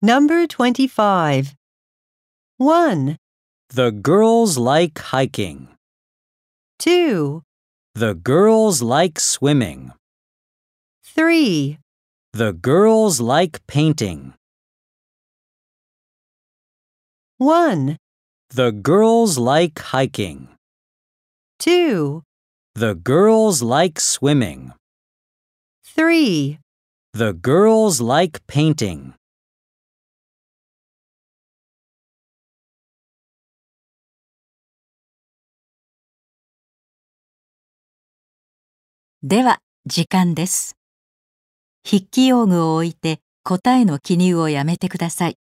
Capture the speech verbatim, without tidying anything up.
Number twenty-five. one, The girls like hiking. two, The girls like swimming. three, The girls like painting. one, The girls like hiking. two, The girls like swimming. three. The girls like painting. では、時間です。筆記用具を置いて答えの記入をやめてください。